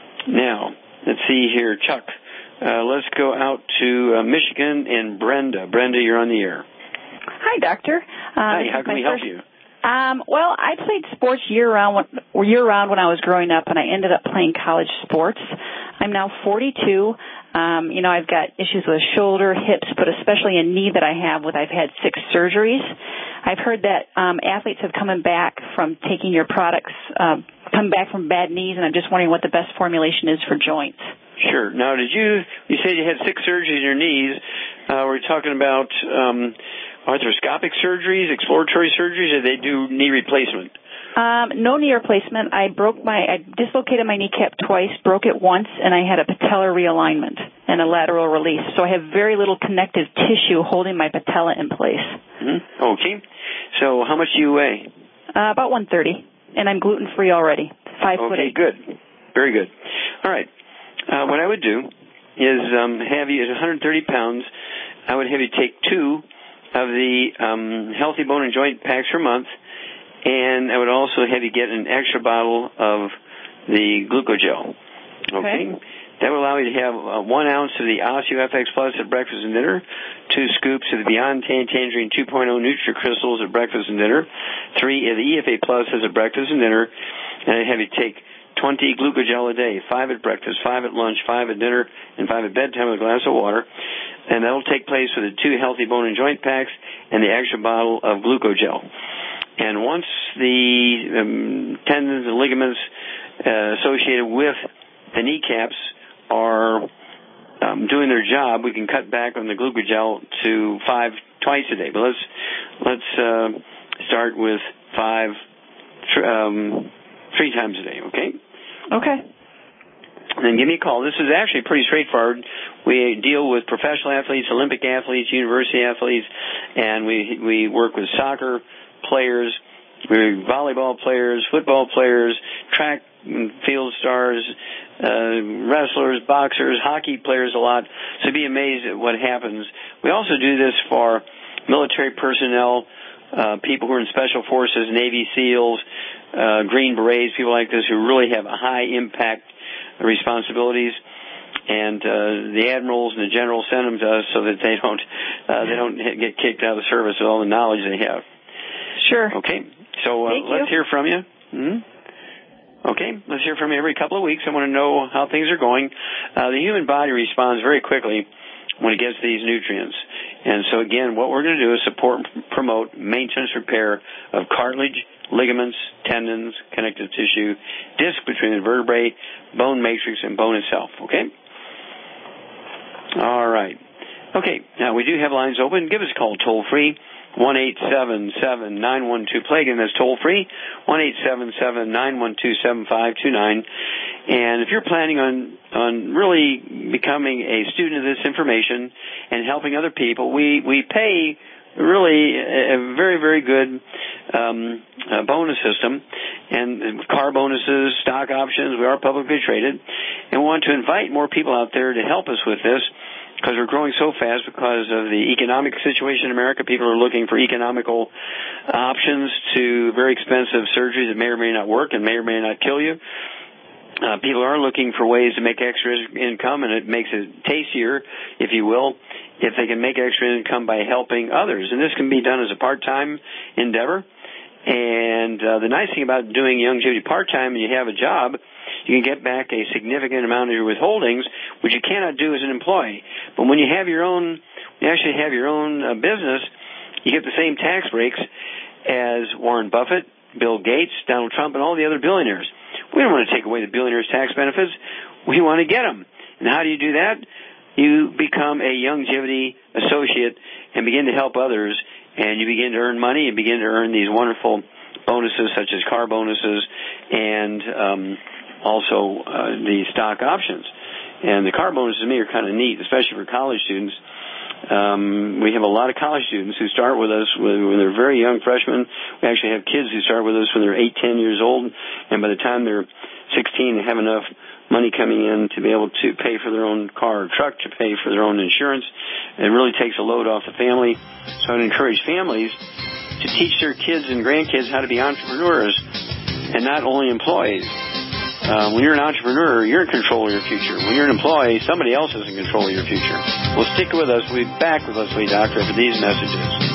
Now let's see here, Chuck. Uh, let's go out to uh, Michigan and Brenda. Brenda, you're on the air. Hi, Doctor. Uh, Hi, how can we help first, you? Um, well, I played sports year-round when, year-round when I was growing up, and I ended up playing college sports. I'm now forty-two. Um, you know, I've got issues with shoulder, hips, but especially a knee that I have with I've had six surgeries. I've heard that um, athletes have come back from taking your products, um, come back from bad knees, and I'm just wondering what the best formulation is for joints. Sure. Now, did you, you said you had six surgeries in your knees. Uh, we're talking about um, arthroscopic surgeries, exploratory surgeries, or they do knee replacement? Um, no knee replacement. I broke my, I dislocated my kneecap twice, broke it once, and I had a patellar realignment and a lateral release. So I have very little connective tissue holding my patella in place. Mm-hmm. Okay. So how much do you weigh? Uh, about one thirty, and I'm gluten-free already. Five okay, foot eight. Good. Very good. All right. Uh, what I would do is um, have you at one hundred thirty pounds, I would have you take two of the um, Healthy Bone and Joint packs per month, and I would also have you get an extra bottle of the Glucogel. Okay? okay. That would allow you to have uh, one ounce of the OsteoFX Plus at breakfast and dinner, two scoops of the Beyond Tan Tangerine two point oh NutriCrystals at breakfast and dinner, three of the E F A Plus as a breakfast and dinner, and I'd have you take twenty Glucogel a day, five at breakfast, five at lunch, five at dinner, and five at bedtime with a glass of water. And that will take place with the two Healthy Bone and Joint packs and the extra bottle of Glucogel. And once the um, tendons and ligaments uh, associated with the kneecaps are um, doing their job, we can cut back on the Glucogel to five twice a day. But let's let's uh, start with five tr- um, three times a day. Okay. Okay. Then give me a call. This is actually pretty straightforward. We deal with professional athletes, Olympic athletes, university athletes, and we we work with soccer players, we volleyball players, football players, track and field stars, uh, wrestlers, boxers, hockey players a lot. So you'd be amazed at what happens. We also do this for military personnel, uh, people who are in special forces, Navy SEALs, uh, Green Berets, people like this who really have a high impact responsibilities, and uh, the admirals and the generals send them to us so that they don't uh, they don't get kicked out of the service with all the knowledge they have. Sure. Okay. So uh, let's hear from you. Mm-hmm. Okay. Let's hear from you every couple of weeks. I want to know how things are going. Uh, the human body responds very quickly when it gets these nutrients. And so, again, what we're going to do is support and promote maintenance repair of cartilage, ligaments, tendons, connective tissue, disc between the vertebrae, bone matrix, and bone itself. Okay? All right. Okay. Now, we do have lines open. Give us a call toll-free, one eight seven seven, nine one two, play. Again, that's toll-free, one eight seven seven, nine one two, seven five two nine. And if you're planning on, on really becoming a student of this information and helping other people, we, we pay really a very, very good um, uh, bonus system, and car bonuses, stock options. We are publicly traded, and we want to invite more people out there to help us with this, because we're growing so fast because of the economic situation in America. People are looking for economical options to very expensive surgeries that may or may not work and may or may not kill you. Uh, people are looking for ways to make extra income, and it makes it tastier, if you will, if they can make extra income by helping others. And this can be done as a part-time endeavor. And uh, the nice thing about doing longevity part-time and you have a job, you can get back a significant amount of your withholdings, which you cannot do as an employee. But when you have your own, you actually have your own uh, business, you get the same tax breaks as Warren Buffett, Bill Gates, Donald Trump, and all the other billionaires. We don't want to take away the billionaires' tax benefits. We want to get them. And how do you do that? You become a longevity associate and begin to help others, and you begin to earn money and begin to earn these wonderful bonus bonuses such as car bonuses and um, also uh, the stock options. And the car bonuses to me are kind of neat, especially for college students. Um, we have a lot of college students who start with us when they're very young freshmen. We actually have kids who start with us when they're eight, ten years old, and by the time they're sixteen, they have enough money coming in to be able to pay for their own car or truck, to pay for their own insurance. It really takes a load off the family. So I'd encourage families to teach their kids and grandkids how to be entrepreneurs and not only employees. Uh, when you're an entrepreneur, you're in control of your future. When you're an employee, somebody else is in control of your future. Well, stick with us. We'll be back with Leslie Doctor after these messages.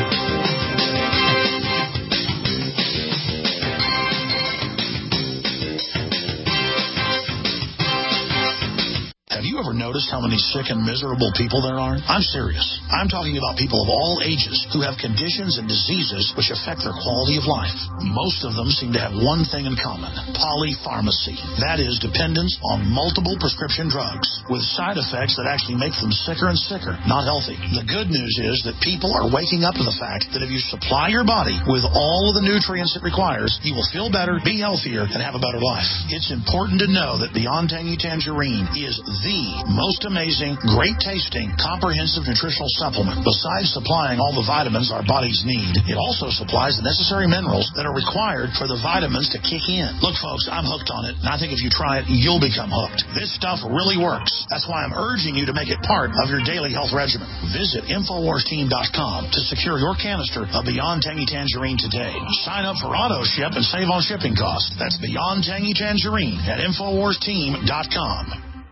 Have you ever noticed how many sick and miserable people there are? I'm serious. I'm talking about people of all ages who have conditions and diseases which affect their quality of life. Most of them seem to have one thing in common: polypharmacy. That is, dependence on multiple prescription drugs with side effects that actually make them sicker and sicker, not healthy. The good news is that people are waking up to the fact that if you supply your body with all of the nutrients it requires, you will feel better, be healthier, and have a better life. It's important to know that Beyond Tangy Tangerine is the most amazing, great-tasting, comprehensive nutritional supplement. Besides supplying all the vitamins our bodies need, it also supplies the necessary minerals that are required for the vitamins to kick in. Look, folks, I'm hooked on it, and I think if you try it, you'll become hooked. This stuff really works. That's why I'm urging you to make it part of your daily health regimen. Visit Infowars Team dot com to secure your canister of Beyond Tangy Tangerine today. Sign up for auto ship and save on shipping costs. That's Beyond Tangy Tangerine at Infowars Team dot com.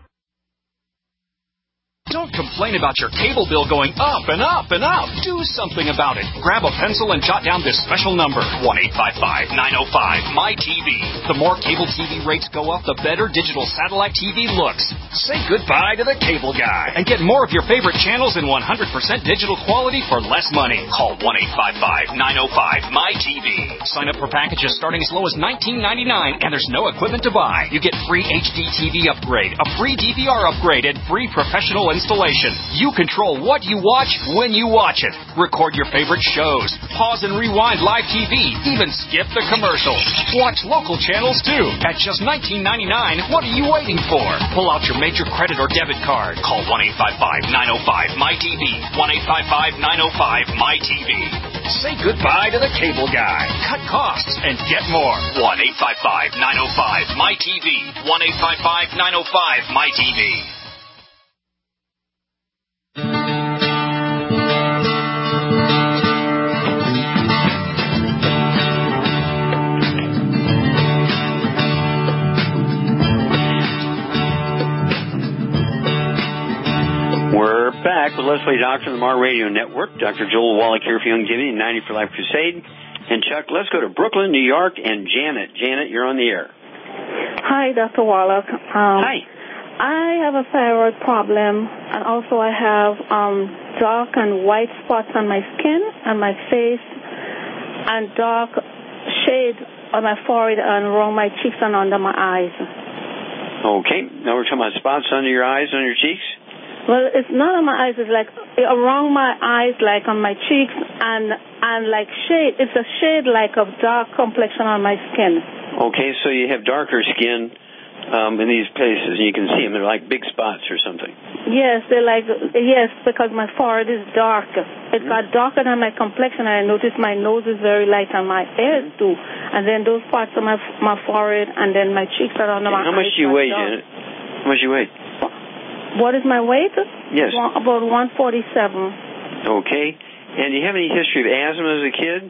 Don't complain about your cable bill going up and up and up. Do something about it. Grab a pencil and jot down this special number, one eight five five, nine oh five, M Y T V. The more cable T V rates go up, the better digital satellite T V looks. Say goodbye to the cable guy and get more of your favorite channels in one hundred percent digital quality for less money. Call one eight five five, nine oh five, M Y T V. Sign up for packages starting as low as nineteen ninety-nine, and there's no equipment to buy. You get free H D T V upgrade, a free D V R upgrade, and free professional installation. You control what you watch when you watch it. Record your favorite shows. Pause and rewind live T V. Even skip the commercials. Watch local channels too. At just nineteen ninety-nine, what are you waiting for? Pull out your major credit or debit card. Call one eight five five, nine oh five, M Y T V. one eight five five, nine oh five, M Y T V. Say goodbye to the cable guy. Cut costs and get more. one eight five five, nine oh five, M Y T V. one eight five five, nine oh five, M Y T V. We're back with Leslie Doctor on the Mar Radio Network. Doctor Joel Wallach here for Youngevity and ninety for Life Crusade. And Chuck, let's go to Brooklyn, New York, and Janet. Janet, you're on the air. Hi, Doctor Wallach. Um, Hi. I have a thyroid problem, and also I have um, dark and white spots on my skin and my face, and dark shade on my forehead and around my cheeks and under my eyes. Okay. Now we're talking about spots under your eyes, on your cheeks? Well, it's not on my eyes. It's like around my eyes, like on my cheeks, and and like shade. It's a shade like of dark complexion on my skin. Okay, so you have darker skin um, in these places, and you can see them. They're like big spots or something. Yes, they're like, yes, because my forehead is dark. It got darker than my complexion, and I noticed my nose is very light on my ears, too. And then those parts of my my forehead, and then my cheeks are under my eyes. How much do you weigh, Janet? How much do you weigh? What is my weight? Yes. One, about one forty-seven. Okay. And do you have any history of asthma as a kid?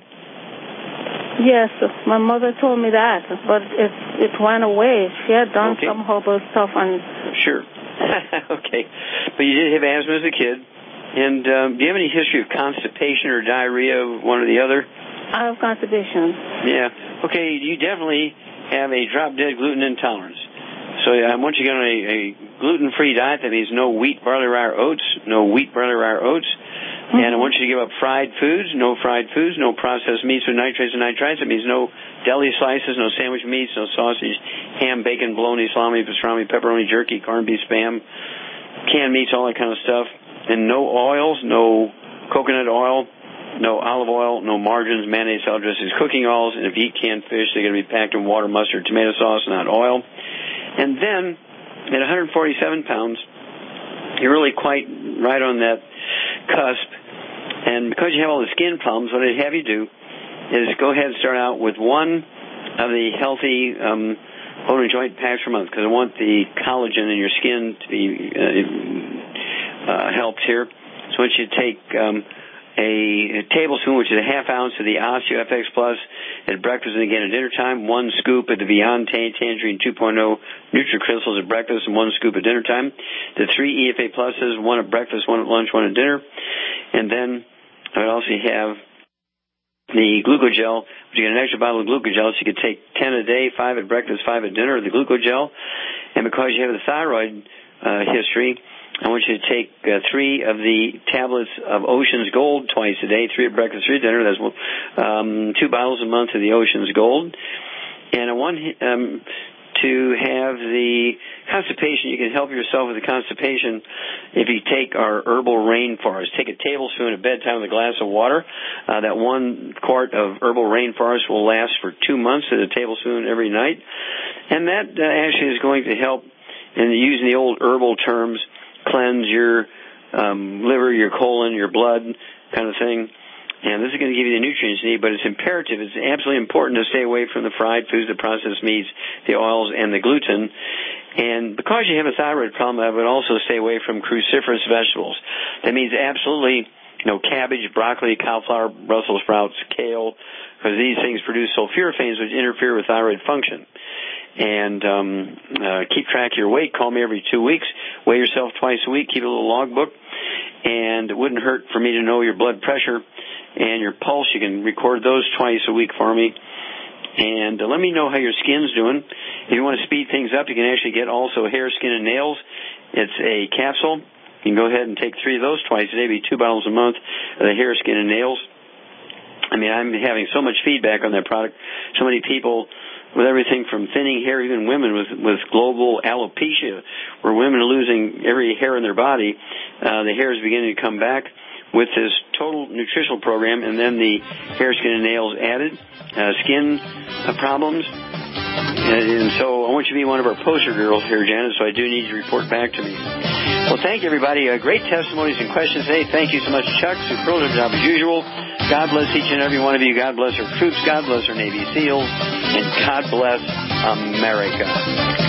Yes, my mother told me that, but it it went away. She had done okay. some herbal stuff and. Sure. Okay, but you did have asthma as a kid, and um, do you have any history of constipation or diarrhea, one or the other? I have constipation. Yeah. Okay. You definitely have a drop-dead gluten intolerance. So I want you to get on a, a gluten-free diet. That means no wheat, barley, rye, or oats. No wheat, barley, rye, or oats. Mm-hmm. And I want you to give up fried foods, no fried foods, no processed meats with nitrates and nitrites. That means no deli slices, no sandwich meats, no sausage, ham, bacon, bologna, salami, pastrami, pepperoni, jerky, corned beef, Spam, canned meats, all that kind of stuff. And no oils, no coconut oil, no olive oil, no margarines, mayonnaise, salad dressings, cooking oils, and if you eat canned fish, they're going to be packed in water, mustard, tomato sauce, not oil. And then, at one hundred forty-seven pounds, you're really quite right on that cusp. And because you have all the skin problems, what I'd have you do is go ahead and start out with one of the healthy um, bone and joint packs per month, because I want the collagen in your skin to be uh, uh, helped here. So I want you to take um, a, a tablespoon, which is a half ounce of the Osteo F X Plus at breakfast and again at dinner time, one scoop of the Beyond Tangerine two point oh NutriCrystals at breakfast and one scoop at dinner time. The three E F A Pluses, one at breakfast, one at lunch, one at dinner. And then I would also have the Glucogel, which you get an extra bottle of Glucogel, so you could take ten a day, five at breakfast, five at dinner, the Glucogel. And because you have the thyroid uh, history, I want you to take uh, three of the tablets of Ocean's Gold twice a day, three at breakfast, three at dinner. That's um, two bottles a month of the Ocean's Gold. And I want um, to have the constipation. You can help yourself with the constipation if you take our herbal rainforest. Take a tablespoon at bedtime with a glass of water. Uh, that one quart of herbal rainforest will last for two months at a tablespoon every night. And that uh, actually is going to help, and using the old herbal terms, cleanse your um, liver, your colon, your blood kind of thing. And this is going to give you the nutrients you need, but it's imperative. It's absolutely important to stay away from the fried foods, the processed meats, the oils, and the gluten. And because you have a thyroid problem, I would also stay away from cruciferous vegetables. That means absolutely no cabbage, broccoli, cauliflower, Brussels sprouts, kale, because these things produce sulforaphanes, which interfere with thyroid function. And um, uh, keep track of your weight. Call me every two weeks. Weigh yourself twice a week. Keep a little logbook. And it wouldn't hurt for me to know your blood pressure and your pulse. You can record those twice a week for me. And uh, let me know how your skin's doing. If you want to speed things up, you can actually get also hair, skin, and nails. It's a capsule. You can go ahead and take three of those twice a day, maybe two bottles a month of the hair, skin, and nails. I mean, I'm having so much feedback on that product. So many people with everything from thinning hair, even women with, with global alopecia, where women are losing every hair in their body. Uh, the hair is beginning to come back with this total nutritional program, and then the hair, skin, and nails added, uh, skin uh, problems. And, and so I want you to be one of our poster girls here, Janet, so I do need you to report back to me. Well, thank you, everybody. Uh, great testimonies and questions today. Thank you so much, Chuck. Superlative job as usual. God bless each and every one of you. God bless our troops. God bless our Navy SEALs. And God bless America.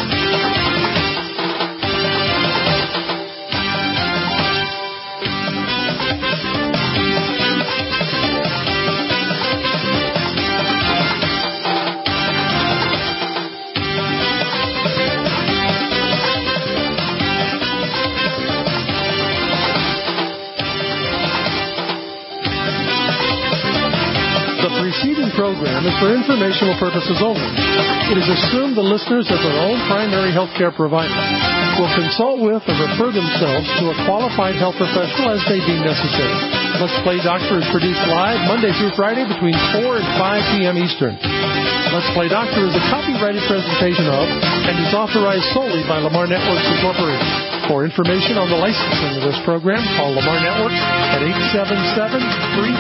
Program is for informational purposes only. It is assumed the listeners of their own primary health care provider will consult with or refer themselves to a qualified health professional as they deem necessary. Let's Play Doctor is produced live Monday through Friday between four and five p.m. Eastern. Let's Play Doctor is a copyrighted presentation of and is authorized solely by Lamar Networks Incorporated. For information on the licensing of this program, call Lamar Networks at eight seven seven, three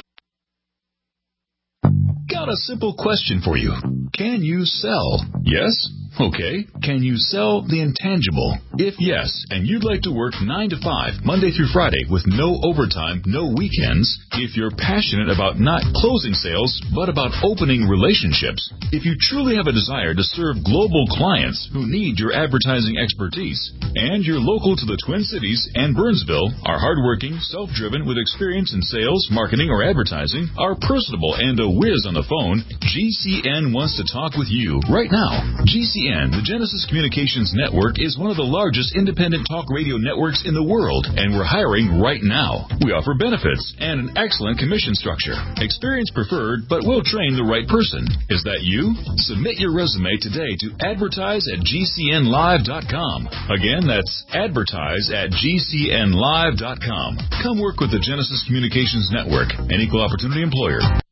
Got a simple question for you. Can you sell? Yes? Okay. Can you sell the intangible? If yes, and you'd like to work nine to five, Monday through Friday, with no overtime, no weekends, if you're passionate about not closing sales, but about opening relationships, if you truly have a desire to serve global clients who need your advertising expertise, and you're local to the Twin Cities and Burnsville, are hardworking, self-driven, with experience in sales, marketing, or advertising, are personable and a whiz on the phone, G C N wants to talk with you right now. G C N, the Genesis Communications Network, is one of the largest independent talk radio networks in the world, and we're hiring right now. We offer benefits and an excellent commission structure. Experience preferred, but we'll train the right person. Is that you? Submit your resume today to advertise at G C N live dot com. Again, that's advertise at G C N live dot com. Come work with the Genesis Communications Network, an equal opportunity employer.